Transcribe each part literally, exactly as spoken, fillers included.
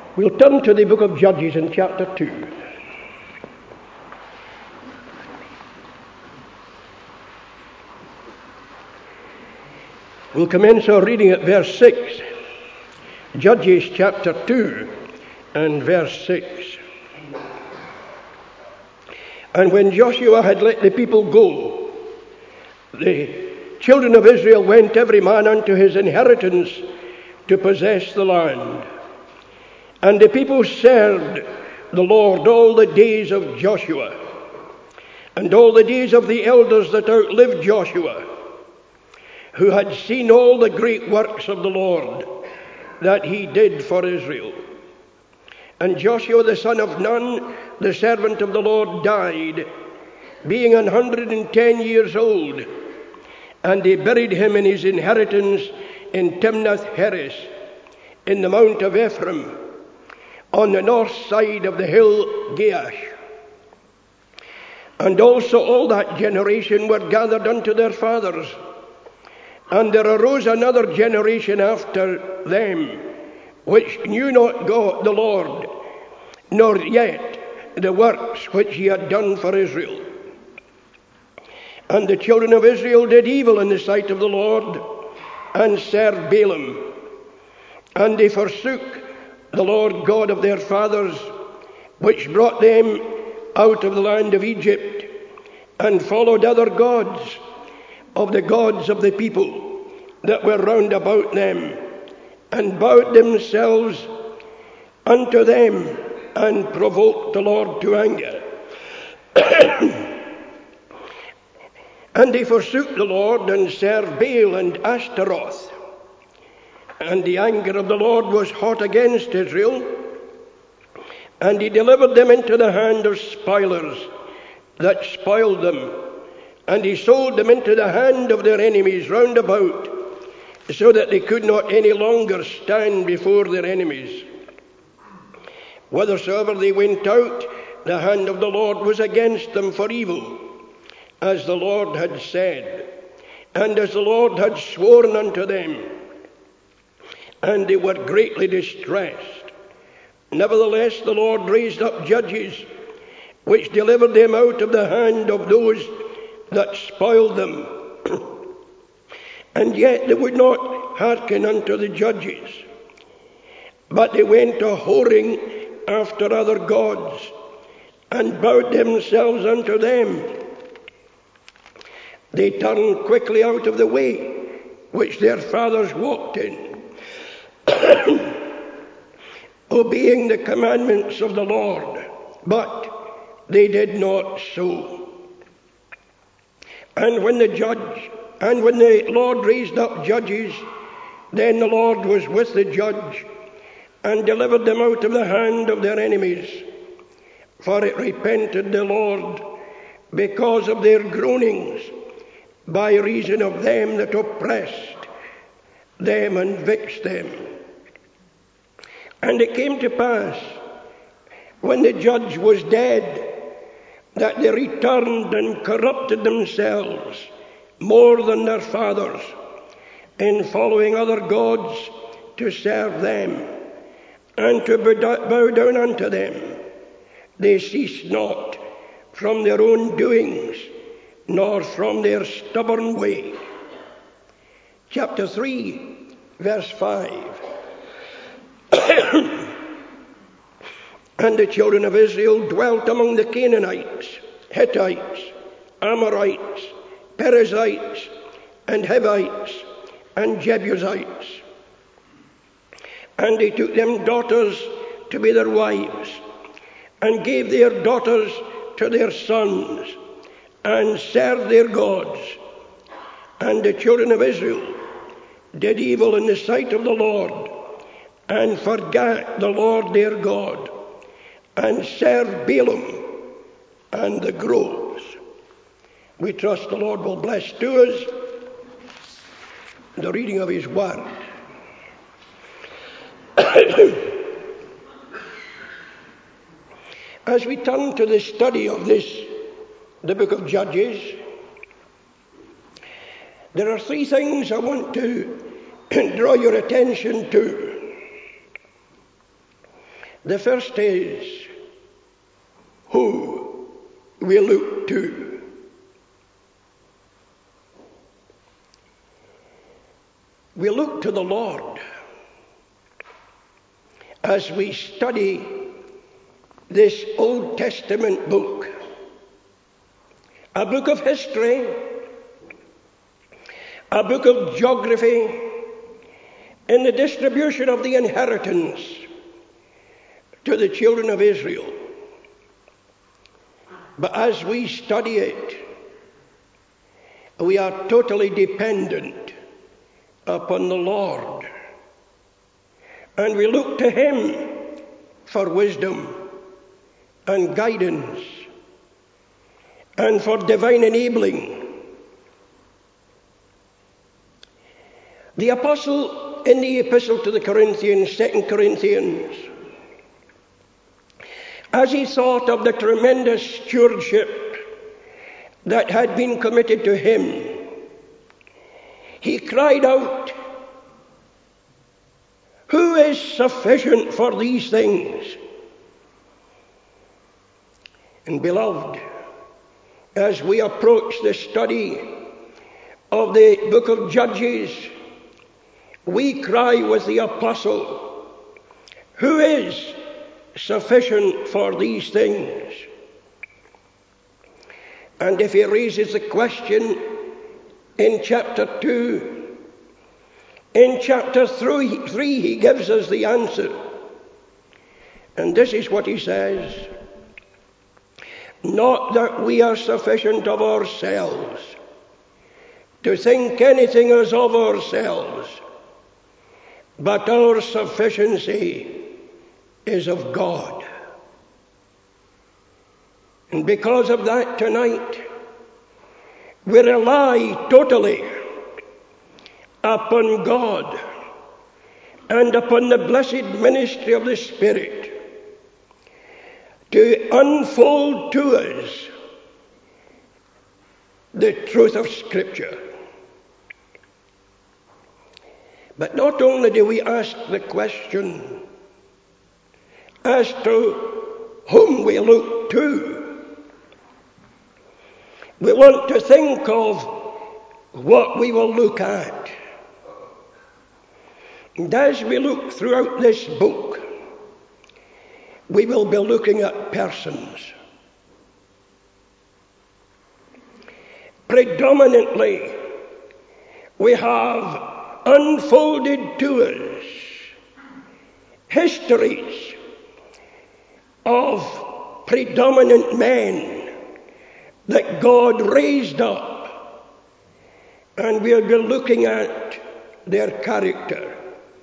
We'll turn to the book of Judges in chapter two. We'll commence our reading at verse six. Judges chapter two and verse six. And when Joshua had let the people go, the children of Israel went every man unto his inheritance to possess the land. And the people served the Lord all the days of Joshua, and all the days of the elders that outlived Joshua, who had seen all the great works of the Lord that he did for Israel. And Joshua the son of Nun, the servant of the Lord, died, being an hundred and ten years old, and they buried him in his inheritance in Timnath-Heres, in the mount of Ephraim, on the north side of the hill Gaash. And also all that generation were gathered unto their fathers. And there arose another generation after them, which knew not God the Lord, nor yet the works which he had done for Israel. And the children of Israel did evil in the sight of the Lord, and served Baalim. And they forsook the Lord God of their fathers, which brought them out of the land of Egypt, and followed other gods of the gods of the people that were round about them, and bowed themselves unto them, and provoked the Lord to anger. And they forsook the Lord, and served Baal and Ashtaroth. And the anger of the Lord was hot against Israel, and he delivered them into the hand of spoilers that spoiled them, and he sold them into the hand of their enemies round about, so that they could not any longer stand before their enemies. Whithersoever they went out, the hand of the Lord was against them for evil, as the Lord had said, and as the Lord had sworn unto them. And they were greatly distressed. Nevertheless, the Lord raised up judges, which delivered them out of the hand of those that spoiled them. And yet they would not hearken unto the judges, but they went a whoring after other gods, and bowed themselves unto them. They turned quickly out of the way which their fathers walked in, obeying the commandments of the Lord, but they did not so. And when the judge, and when the Lord raised up judges, then the Lord was with the judge, and delivered them out of the hand of their enemies. For it repented the Lord because of their groanings, by reason of them that oppressed them and vexed them. And it came to pass, when the judge was dead, that they returned and corrupted themselves more than their fathers, in following other gods to serve them, and to bow down unto them. They ceased not from their own doings, nor from their stubborn way. Chapter three, verse five. And the children of Israel dwelt among the Canaanites, Hittites, Amorites, Perizzites, and Hivites, and Jebusites. And they took them daughters to be their wives, and gave their daughters to their sons, and served their gods. And the children of Israel did evil in the sight of the Lord, and forgat the Lord their God, and served Baalim and the groves. We trust the Lord will bless to us the reading of his word. As we turn to the study of this, the book of Judges, there are three things I want to draw your attention to. The first is who we look to. We look to the Lord as we study this Old Testament book, a book of history, a book of geography, in the distribution of the inheritance to the children of Israel. But as we study it, we are totally dependent upon the Lord. And we look to Him for wisdom and guidance and for divine enabling. The apostle in the epistle to the Corinthians, Second Corinthians, as he thought of the tremendous stewardship that had been committed to him, he cried out, "Who is sufficient for these things?" And beloved, as we approach the study of the book of Judges, we cry with the apostle, "Who is sufficient for these things?" And if he raises the question in chapter two, in chapter three, three he gives us the answer. And this is what he says: "Not that we are sufficient of ourselves to think anything as of ourselves, but our sufficiency is of God." And because of that, tonight, we rely totally upon God and upon the blessed ministry of the Spirit to unfold to us the truth of Scripture. But not only do we ask the question as to whom we look to, we want to think of what we will look at. And as we look throughout this book, we will be looking at persons. Predominantly, we have unfolded to us histories of predominant men that God raised up, and we'll be looking at their character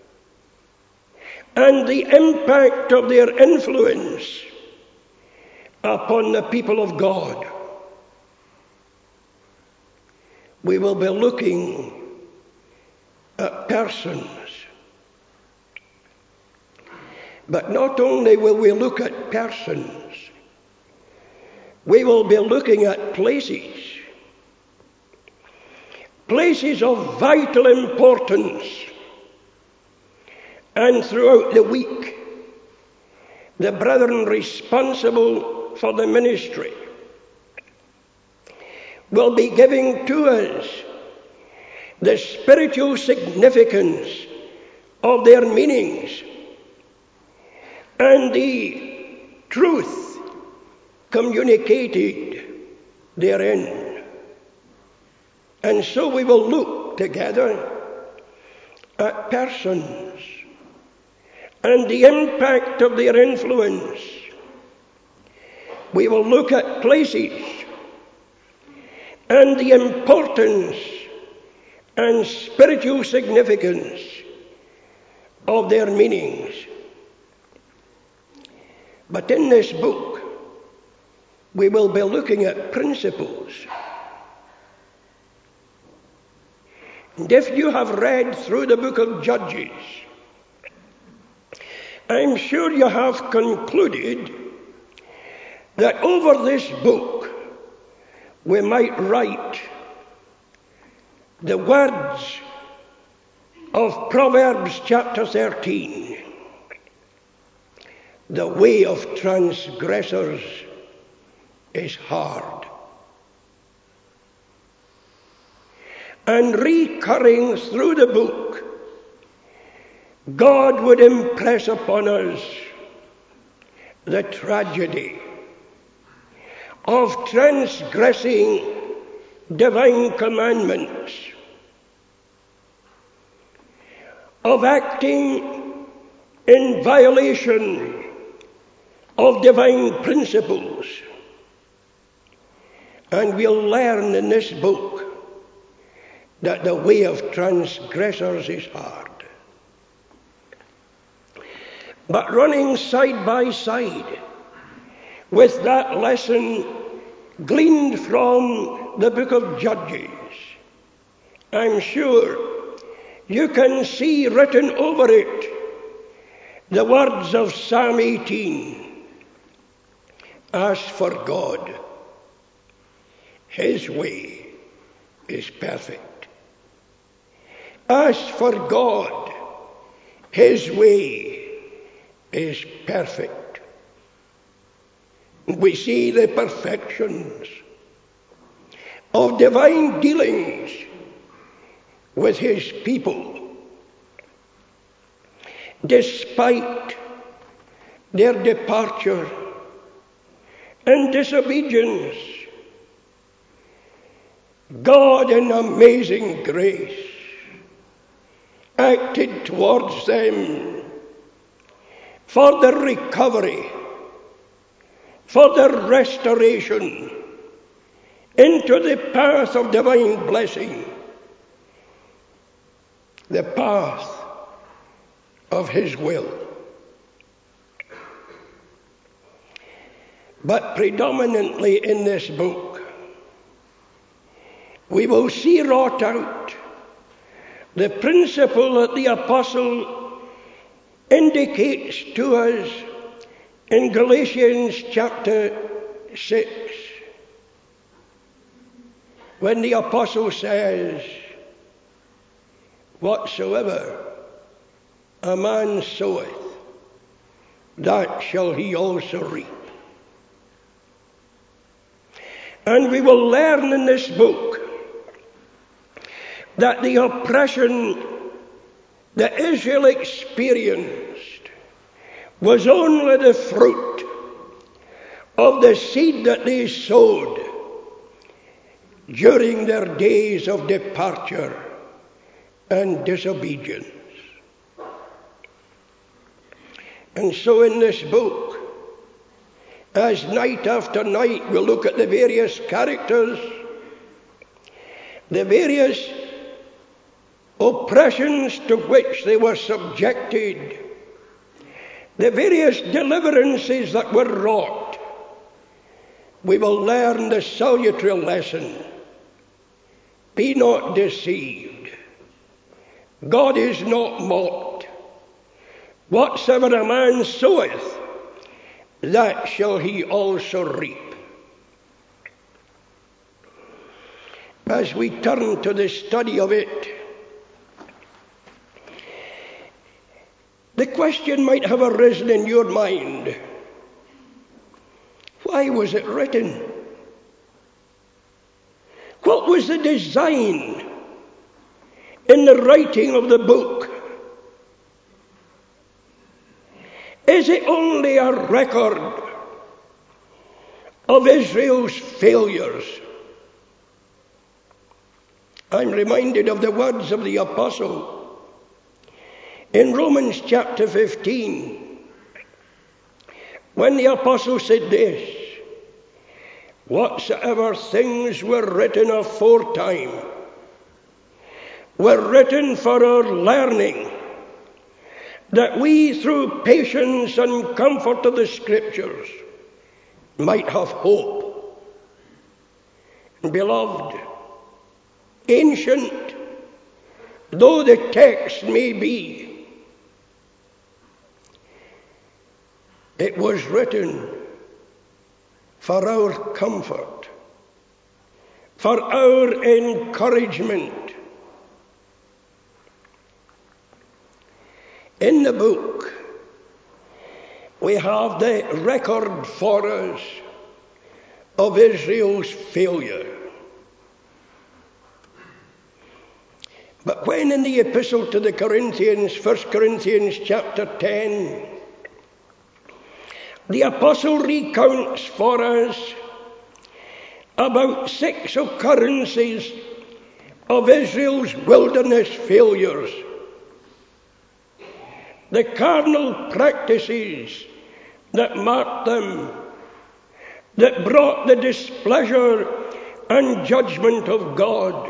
and the impact of their influence upon the people of God. We will be looking at persons. But not only will we look at persons, we will be looking at places. Places of vital importance. And throughout the week, the brethren responsible for the ministry will be giving to us the spiritual significance of their meanings and the truth communicated therein. And so we will look together at persons and the impact of their influence. We will look at places and the importance and spiritual significance of their meanings. But in this book, we will be looking at principles. And if you have read through the book of Judges, I'm sure you have concluded that over this book we might write the words of Proverbs chapter thirteen. The way of transgressors is hard. And recurring through the book, God would impress upon us the tragedy of transgressing divine commandments, of acting in violation of divine principles. And we'll learn in this book that the way of transgressors is hard. But running side by side with that lesson gleaned from the book of Judges, I'm sure you can see written over it the words of Psalm eighteen. As for God, His way is perfect. As for God, His way is perfect. We see the perfections of divine dealings with His people, despite their departure and disobedience. God, in amazing grace, acted towards them for their recovery, for their restoration into the path of divine blessing, the path of His will. But predominantly in this book, we will see wrought out the principle that the apostle indicates to us in Galatians chapter six, when the apostle says, whatsoever a man soweth, that shall he also reap. And we will learn in this book that the oppression that Israel experienced was only the fruit of the seed that they sowed during their days of departure and disobedience. And so in this book, as night after night we look at the various characters, the various oppressions to which they were subjected, the various deliverances that were wrought, we will learn the salutary lesson: be not deceived. God is not mocked. Whatsoever a man soweth, that shall he also reap. As we turn to the study of it, the question might have arisen in your mind: why was it written? What was the design in the writing of the book? Is it only a record of Israel's failures? I'm reminded of the words of the apostle in Romans chapter fifteen, when the apostle said this: whatsoever things were written aforetime were written for our learning, that we through patience and comfort of the Scriptures might have hope. Beloved, ancient though the text may be, it was written for our comfort, for our encouragement. In the book, we have the record for us of Israel's failure. But when in the epistle to the Corinthians, First Corinthians chapter ten, the apostle recounts for us about six occurrences of Israel's wilderness failures, the carnal practices that marked them, that brought the displeasure and judgment of God.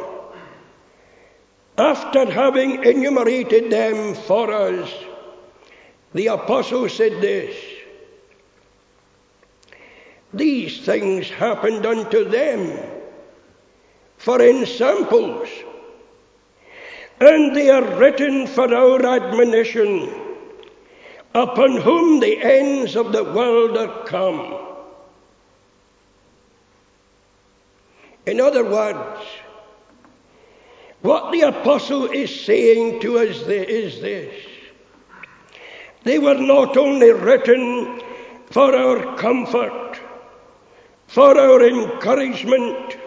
After having enumerated them for us, the apostle said this: these things happened unto them for ensamples, and they are written for our admonition, upon whom the ends of the world are come. In other words, what the apostle is saying to us is this: they were not only written for our comfort, for our encouragement,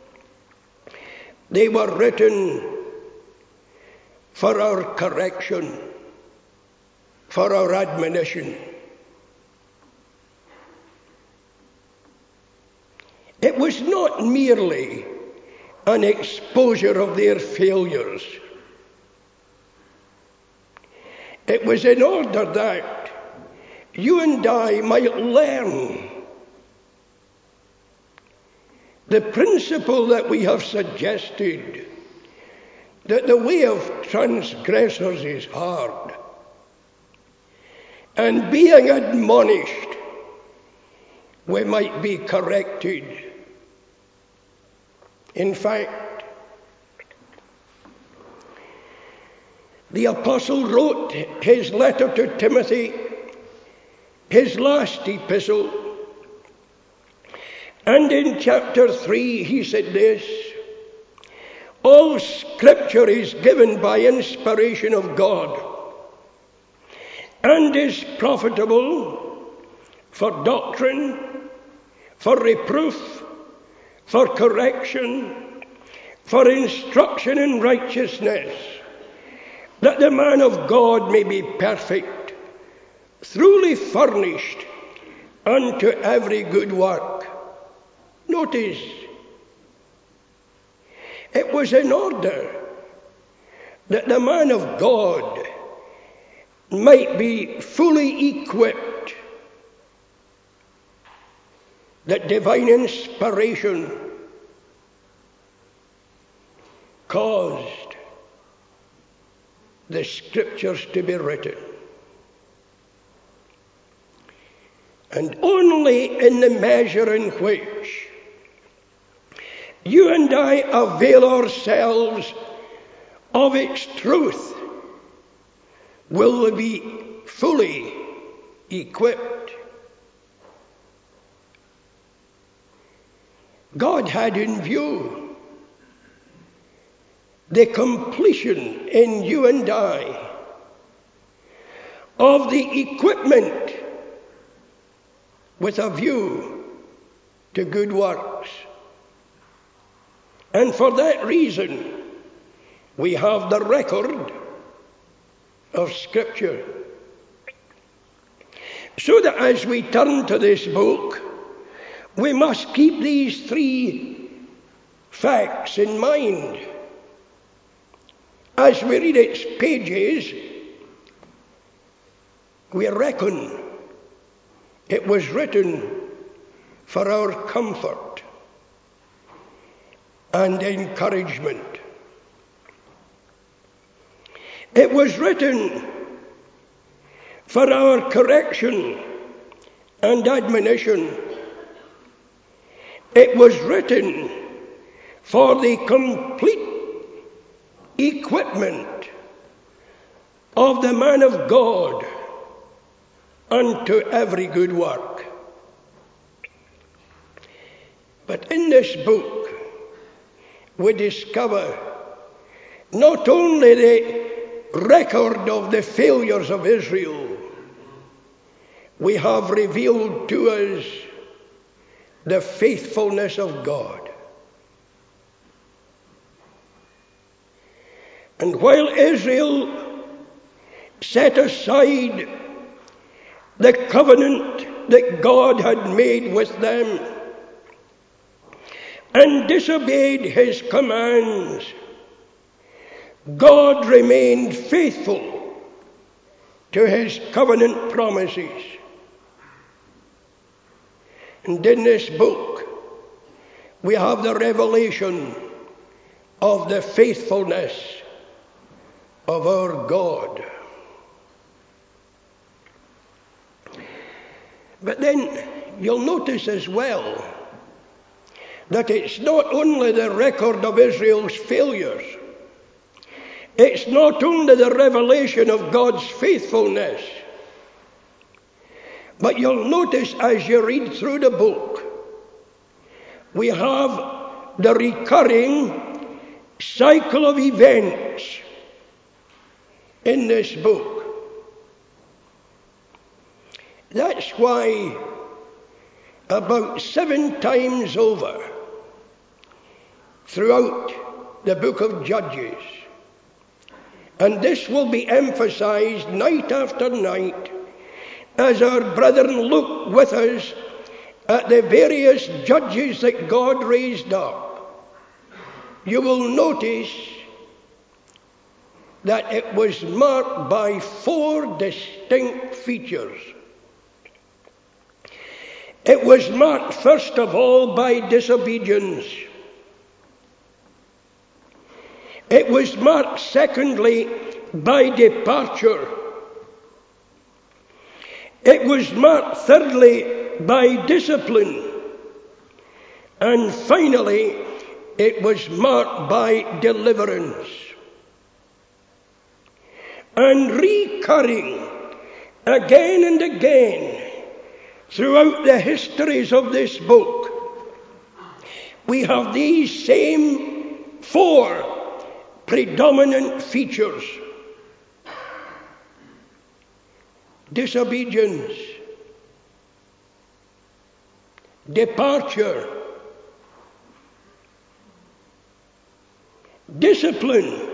they were written for our correction, for our admonition. It was not merely an exposure of their failures. It was in order that you and I might learn the principle that we have suggested, that the way of transgressors is hard, and being admonished, we might be corrected. In fact, the apostle wrote his letter to Timothy, his last epistle, and in chapter three he said this: all scripture is given by inspiration of God, and is profitable for doctrine, for reproof, for correction, for instruction in righteousness, that the man of God may be perfect, thoroughly furnished unto every good work. Notice, it was in order that the man of God might be fully equipped, that divine inspiration caused the scriptures to be written. And only in the measure in which you and I avail ourselves of its truth will we be fully equipped. God had in view the completion in you and I of the equipment with a view to good works. And for that reason, we have the record of Scripture. So that as we turn to this book, we must keep these three facts in mind. As we read its pages, we reckon it was written for our comfort and encouragement. It was written for our correction and admonition. It was written for the complete equipment of the man of God unto every good work. But in this book, we discover not only the record of the failures of Israel, we have revealed to us the faithfulness of God. And while Israel set aside the covenant that God had made with them and disobeyed his commands, God remained faithful to his covenant promises. And in this book, we have the revelation of the faithfulness of our God. But then you'll notice as well that it's not only the record of Israel's failures, it's not only the revelation of God's faithfulness, but you'll notice as you read through the book, we have the recurring cycle of events in this book. That's why about seven times over throughout the book of Judges, and this will be emphasized night after night as our brethren look with us at the various judges that God raised up, you will notice that it was marked by four distinct features. It was marked, first of all, by disobedience. It was marked, secondly, by departure. It was marked, thirdly, by discipline. And finally, it was marked by deliverance. And recurring again and again throughout the histories of this book, we have these same four predominant features: disobedience, departure, discipline,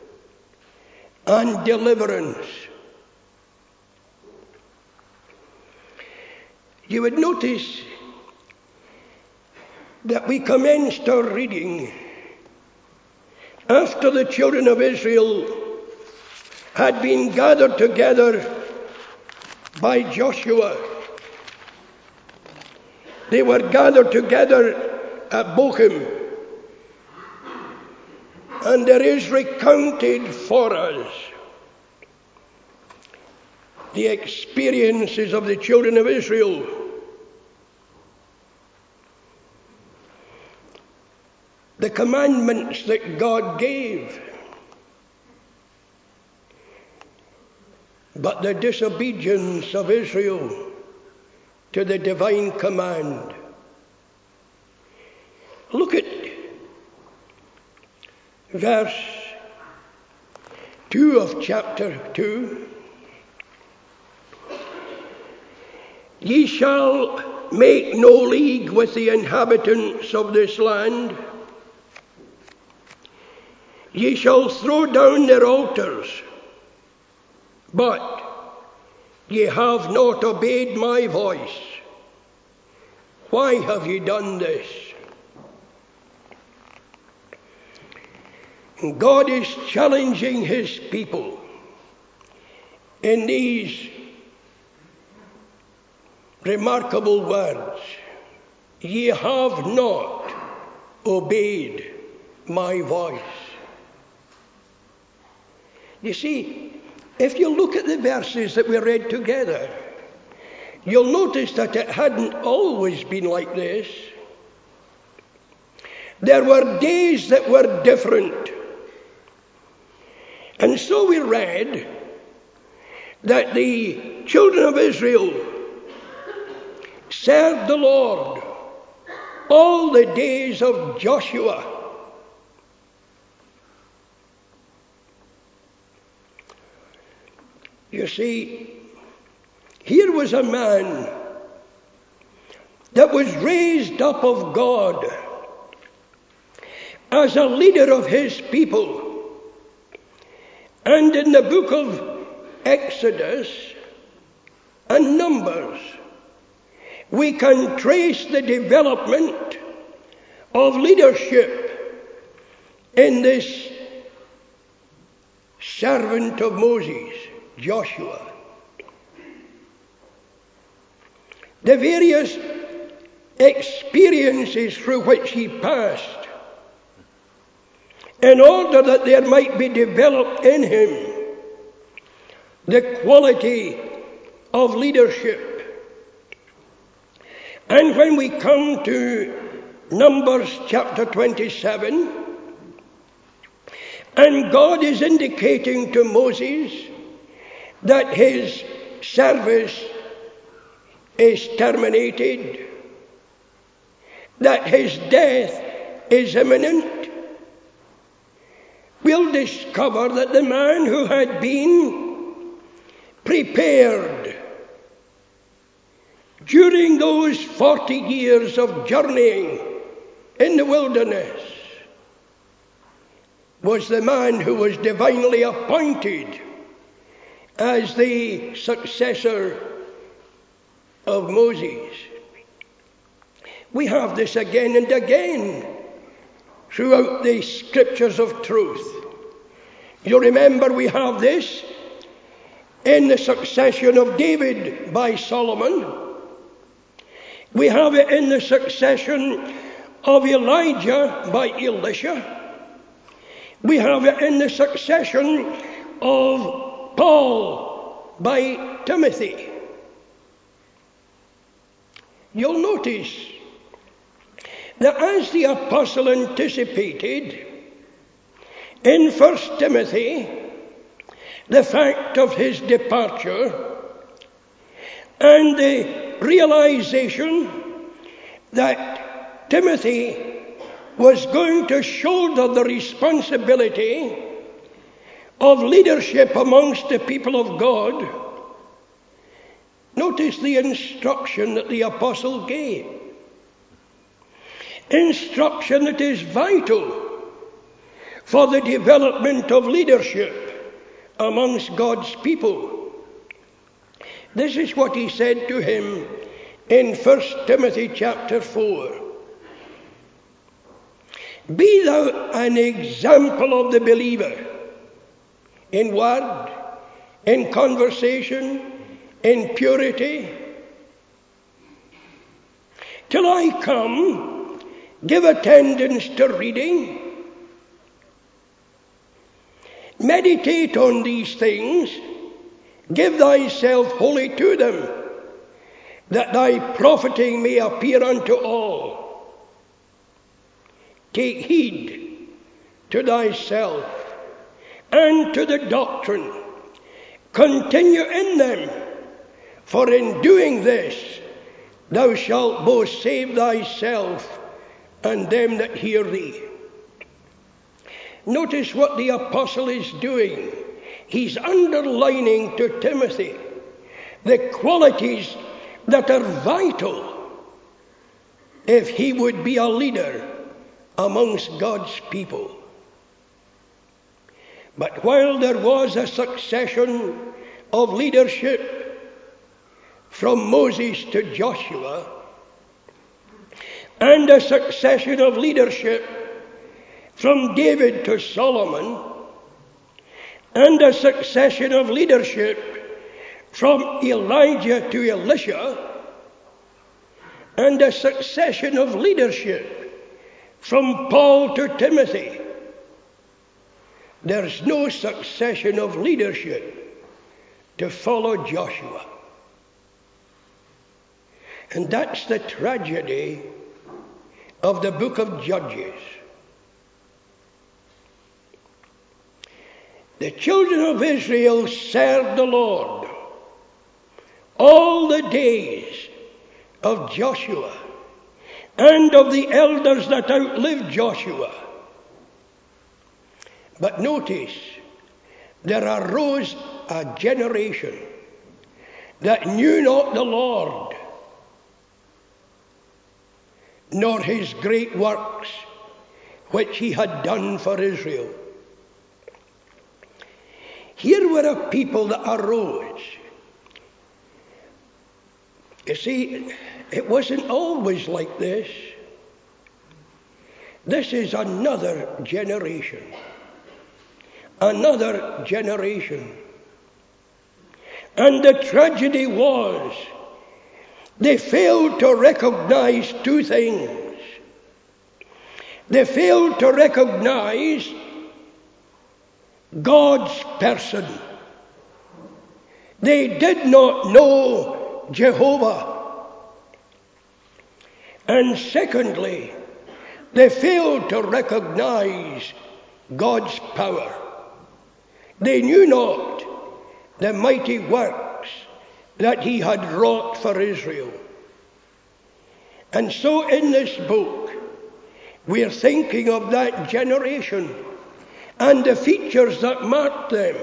and deliverance. You would notice that we commenced our reading after the children of Israel had been gathered together by Joshua. They were gathered together at Bochim, and there is recounted for us the experiences of the children of Israel. The commandments that God gave, but the disobedience of Israel to the divine command. Look at verse two of chapter two. Ye shall make no league with the inhabitants of this land. Ye shall throw down their altars, but ye have not obeyed my voice. Why have ye done this? And God is challenging his people in these remarkable words: ye have not obeyed my voice. You see, if you look at the verses that we read together, you'll notice that it hadn't always been like this. There were days that were different. And so we read that the children of Israel served the Lord all the days of Joshua. You see, Here was a man that was raised up of God as a leader of his people. And in the book of Exodus and Numbers, we can trace the development of leadership in this servant of Moses, Joshua. The various experiences through which he passed, in order that there might be developed in him the quality of leadership. And when we come to Numbers chapter twenty-seven, and God is indicating to Moses that his service is terminated, that his death is imminent, we'll discover that the man who had been prepared during those forty years of journeying in the wilderness was the man who was divinely appointed as the successor of Moses. We have this again and again throughout the scriptures of truth. You remember we have this in the succession of David by Solomon. We have it in the succession of Elijah by Elisha. We have it in the succession of Paul by Timothy. You'll notice that as the apostle anticipated in First Timothy the fact of his departure and the realization that Timothy was going to shoulder the responsibility of leadership amongst the people of God, notice the instruction that the apostle gave. Instruction that is vital for the development of leadership amongst God's people. This is what he said to him in First Timothy chapter four. Be thou an example of the believer in word, in conversation, in purity. Till I come, give attendance to reading. Meditate on these things. Give thyself wholly to them, that thy profiting may appear unto all. Take heed to thyself and to the doctrine. Continue in them, for in doing this thou shalt both save thyself and them that hear thee. Notice what the apostle is doing. He's underlining to Timothy the qualities that are vital if he would be a leader amongst God's people. But while there was a succession of leadership from Moses to Joshua, and a succession of leadership from David to Solomon, and a succession of leadership from Elijah to Elisha, and a succession of leadership from Paul to Timothy, there's no succession of leadership to follow Joshua. And that's the tragedy of the book of Judges. The children of Israel served the Lord all the days of Joshua and of the elders that outlived Joshua. But notice, there arose a generation that knew not the Lord, nor his great works which he had done for Israel. Here were a people that arose. You see, it wasn't always like this. This is another generation. Another generation. And the tragedy was, they failed to recognize two things. They failed to recognize God's person. They did not know Jehovah. And secondly, they failed to recognize God's power. They knew not the mighty works that he had wrought for Israel. And so in this book, we are thinking of that generation and the features that marked them.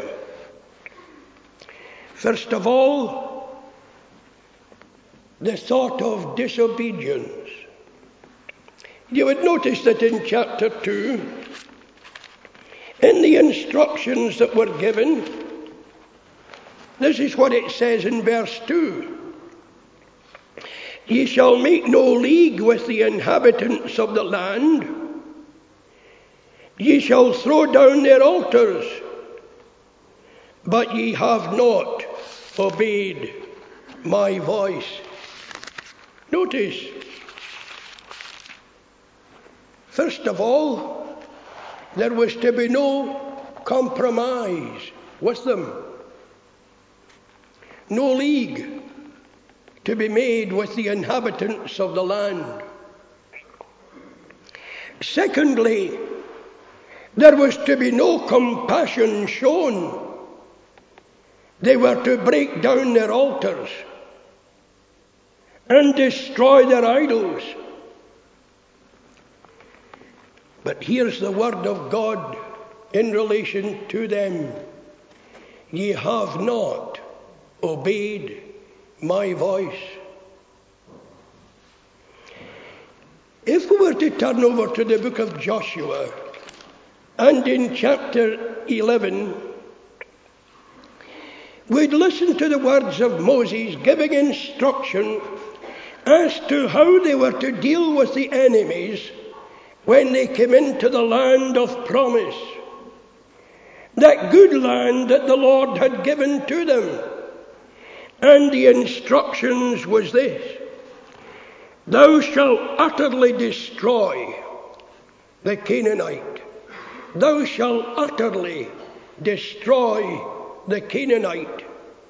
First of all, the thought of disobedience. You would notice that in chapter two, in the instructions that were given, this is what it says in verse two. Ye shall make no league with the inhabitants of the land. Ye shall throw down their altars, but ye have not obeyed my voice. Notice, first of all, there was to be no compromise with them. No league to be made with the inhabitants of the land. Secondly, there was to be no compassion shown. They were to break down their altars and destroy their idols. But here's the word of God in relation to them. Ye have not obeyed my voice. If we were to turn over to the book of Joshua, and in chapter eleven, we'd listen to the words of Moses giving instruction as to how they were to deal with the enemies when they came into the land of promise, that good land that the Lord had given to them. And the instructions was this: thou shalt utterly destroy the Canaanite. Thou shalt utterly destroy the Canaanite.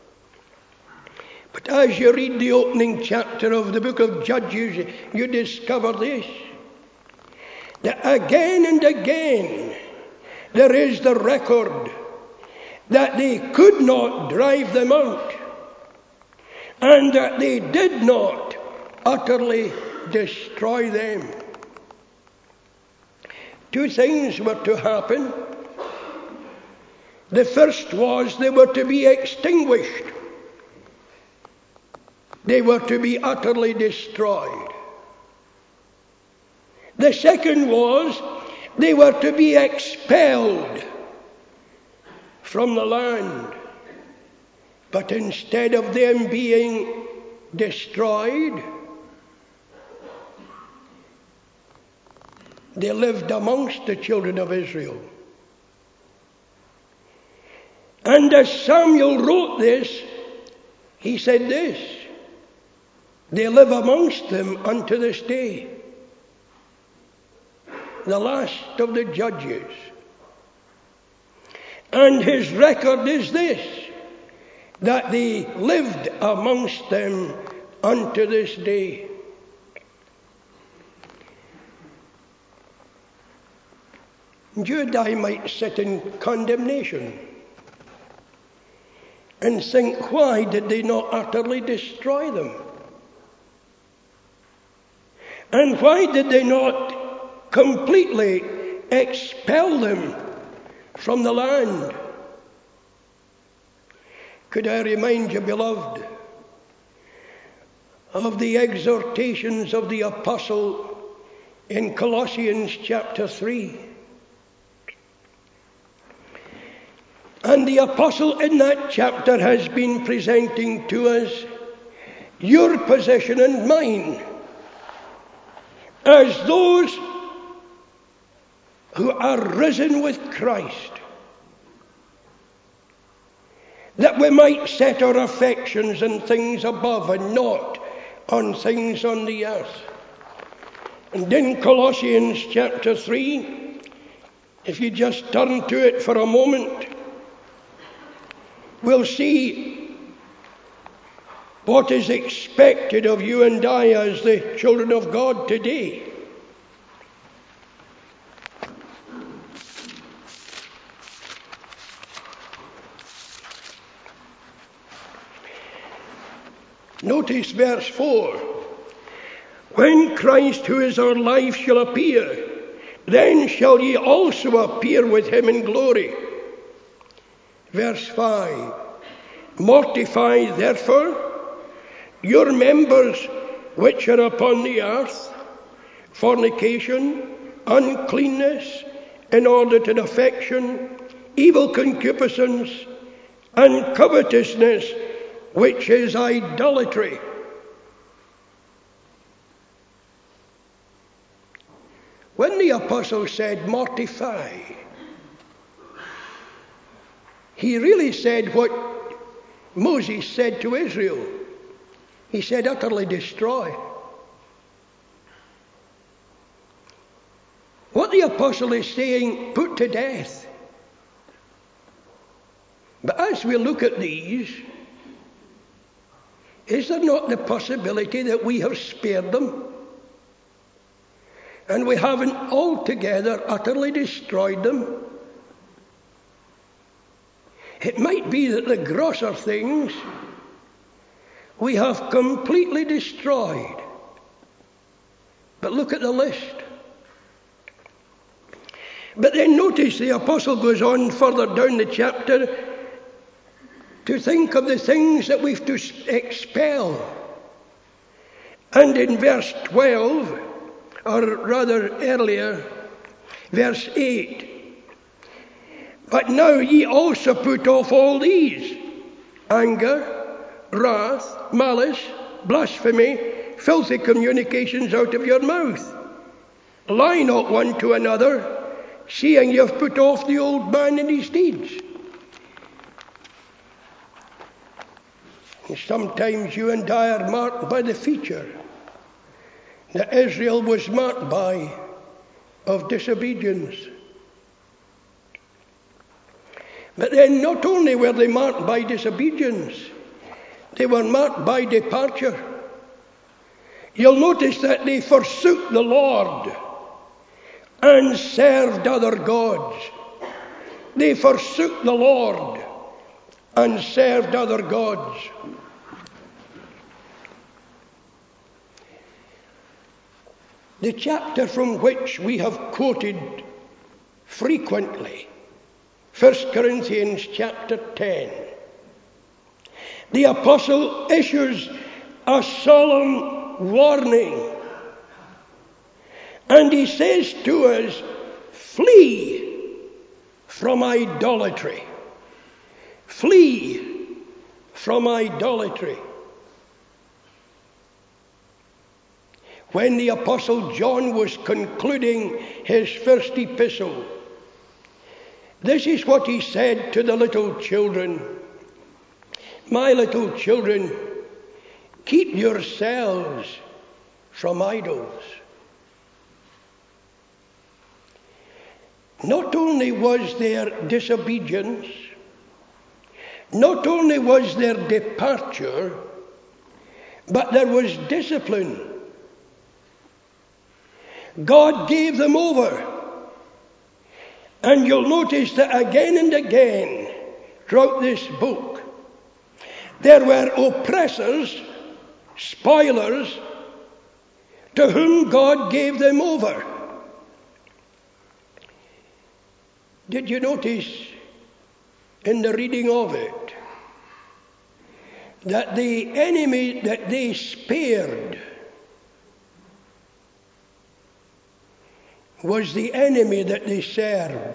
But as you read the opening chapter of the book of Judges, you discover this, that again and again there is the record that they could not drive them out, and that they did not utterly destroy them. Two things were to happen. The first was they were to be extinguished. They were to be utterly destroyed. The second was they were to be expelled from the land. But instead of them being destroyed, they lived amongst the children of Israel. And as Samuel wrote this, he said this: they live amongst them unto this day. The last of the judges. And his record is this, that they lived amongst them unto this day. You and I might sit in condemnation and think, why did they not utterly destroy them? And why did they not completely expel them from the land? Could I remind you, beloved, of the exhortations of the apostle in Colossians chapter three. And the apostle in that chapter has been presenting to us your position and mine as those who are risen with Christ, that we might set our affections on things above and not on things on the earth. And in Colossians chapter three, if you just turn to it for a moment, we'll see what is expected of you and I as the children of God today. Notice verse four. When Christ, who is our life, shall appear, then shall ye also appear with him in glory. Verse five. Mortify therefore your members which are upon the earth, fornication, uncleanness, inordinate affection, evil concupiscence, and covetousness, which is idolatry. When the apostle said mortify, he really said what Moses said to Israel. He said, utterly destroy. What the apostle is saying, put to death. But as we look at these, is there not the possibility that we have spared them and we haven't altogether utterly destroyed them? It might be that the grosser things we have completely destroyed. But look at the list. But then notice the apostle goes on further down the chapter to think of the things that we've to expel. And in verse twelve, or rather earlier, verse eight, but now ye also put off all these: anger, wrath, malice, blasphemy, filthy communications out of your mouth. Lie not one to another, seeing you have put off the old man and his deeds. And sometimes you and I are marked by the feature that Israel was marked by of disobedience. But then not only were they marked by disobedience, they were marked by departure. You'll notice that they forsook the Lord and served other gods. They forsook the Lord and served other gods. The chapter from which we have quoted frequently, First Corinthians chapter ten, the apostle issues a solemn warning. And he says to us, flee from idolatry. Flee from idolatry. When the apostle John was concluding his first epistle, this is what he said to the little children. My little children, keep yourselves from idols. Not only was there disobedience, not only was there departure, but there was discipline. God gave them over. And you'll notice that again and again throughout this book, there were oppressors, spoilers, to whom God gave them over. Did you notice in the reading of it that the enemy that they spared was the enemy that they served.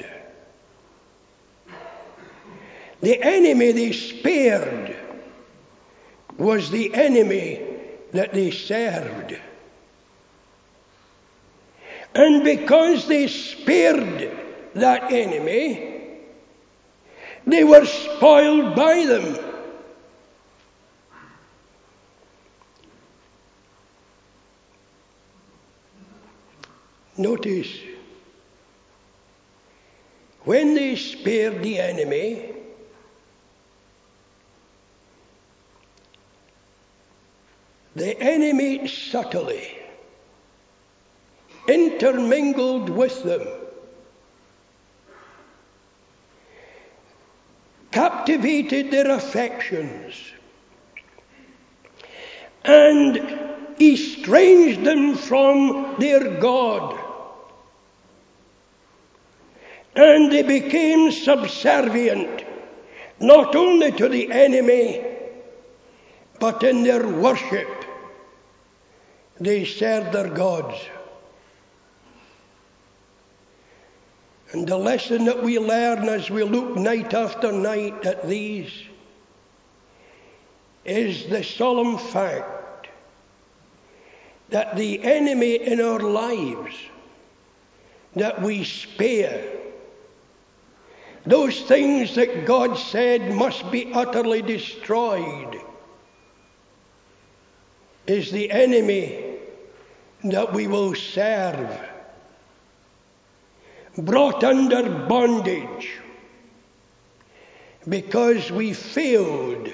The enemy they spared was the enemy that they served. And because they spared that enemy, they were spoiled by them. Notice, when they spared the enemy, the enemy subtly intermingled with them, captivated their affections, and estranged them from their God. And they became subservient not only to the enemy, but in their worship they served their gods. And the lesson that we learn as we look night after night at these is the solemn fact that the enemy in our lives that we spare, those things that God said must be utterly destroyed, is the enemy that we will serve, brought under bondage because we failed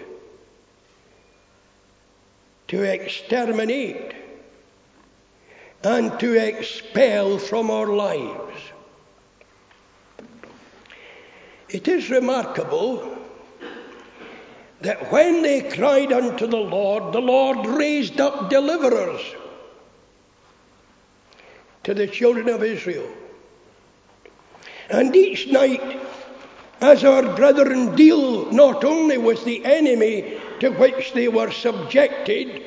to exterminate and to expel from our lives. It is remarkable that when they cried unto the Lord, the Lord raised up deliverers to the children of Israel. And each night, as our brethren deal not only with the enemy to which they were subjected,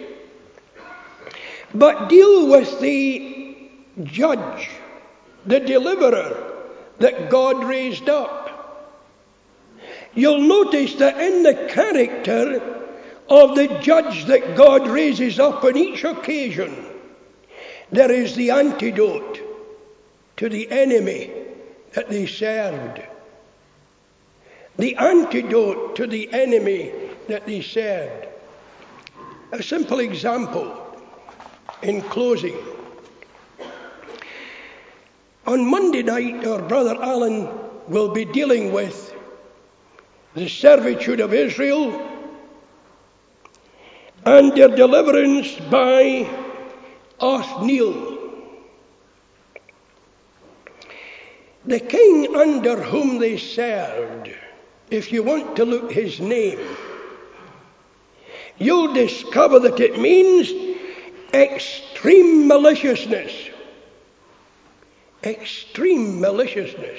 but deal with the judge, the deliverer that God raised up, you'll notice that in the character of the judge that God raises up on each occasion, there is the antidote to the enemy that they served. The antidote to the enemy that they served. A simple example in closing. On Monday night, our brother Alan will be dealing with the servitude of Israel and their deliverance by Othniel. The king under whom they served, if you want to look his name, you'll discover that it means extreme maliciousness. Extreme maliciousness.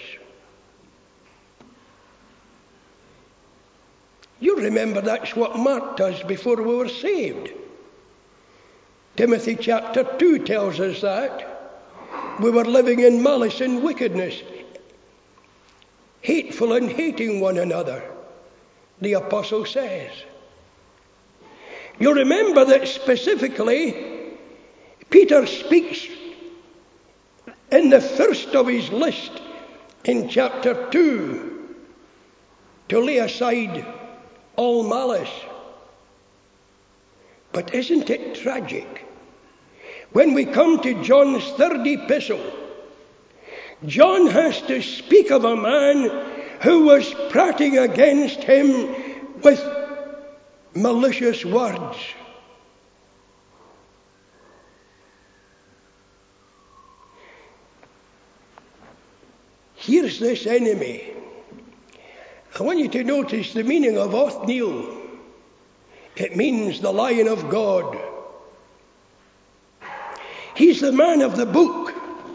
You remember that's what marked us before we were saved. Timothy chapter two tells us that. We were living in malice and wickedness, hateful and hating one another, the apostle says. You remember that specifically Peter speaks in the first of his list in chapter two to lay aside all malice. But isn't it tragic? When we come to John's third epistle, John has to speak of a man who was prating against him with malicious words. Here's this enemy. I want you to notice the meaning of Othniel. It means the Lion of God. He's the man of the book.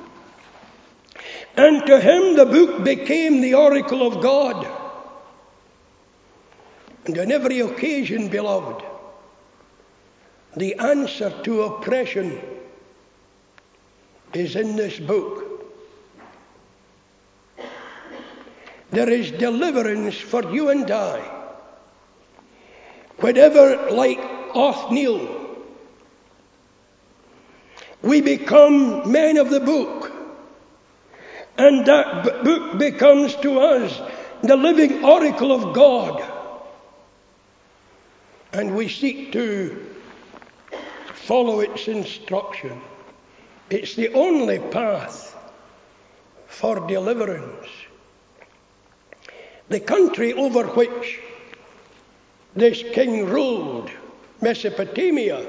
And to him the book became the oracle of God. And on every occasion, beloved, The answer to oppression is in this book. There is deliverance for you and I. Whenever, like Othniel, we become men of the book, and that b- book becomes to us the living oracle of God, and we seek to follow its instruction. It's the only path for deliverance. The country over which this king ruled, Mesopotamia,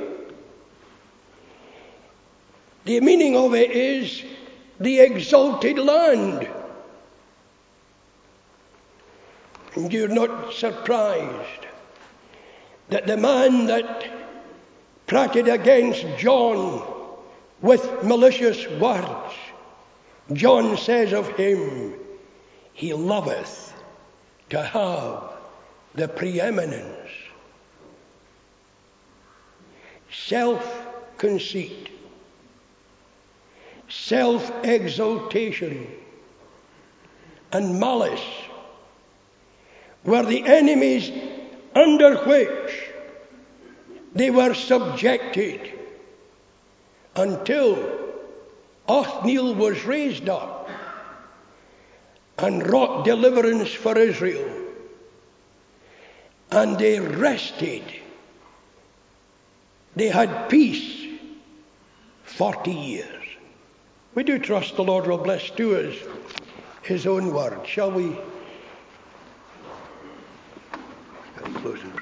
the meaning of it is the exalted land. And you're not surprised that the man that prated against John with malicious words, John says of him, he loveth to have the preeminence. Self-conceit, self-exaltation, and malice were the enemies under which they were subjected until Othniel was raised up and wrought deliverance for Israel, and they rested. They had peace forty years. We do trust the Lord will bless to us His own word. Shall we close in prayer?